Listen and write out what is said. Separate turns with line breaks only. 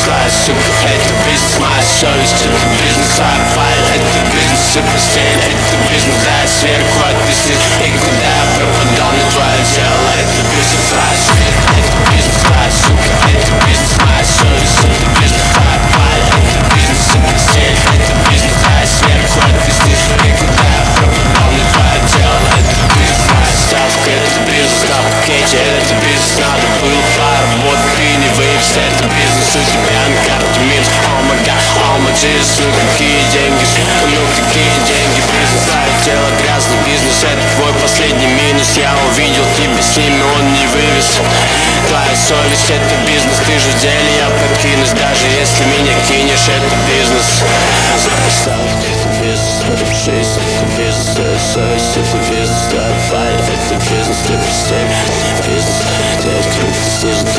твоя сука, это бизнес, моя совесть, это бизнес, твоя файл, это бизнес, и постель, это бизнес, да, сверху отвисит, и куда я пропадал, на твое тело, это бизнес, твоя свет, это бизнес, твоя сука, это бизнес, моя совесть, это бизнес, твоя файл, это бизнес, и постель, это бизнес, да, сверху отвисит, и куда я пропадал, на твое тело, это бизнес, моя ставка, это бизнес, на пакете, это бизнес, надо было поработать, и не выпить, это бизнес, у тебя на карте минус, oh my god, oh my Jesus, ну какие деньги, ну какие деньги, бизнес, твое тело, грязный бизнес, это твой последний минус, я увидел тебя с ними, он не вывез, твоя совесть, это бизнес, ты же в деле, я покинусь, даже если меня кинешь, это бизнес, поставь, это бизнес, это жизнь, это бизнес, твоя совесть, это бизнес, твоя файл, это бизнес, ты постель, бизнес, ты открыт снизу.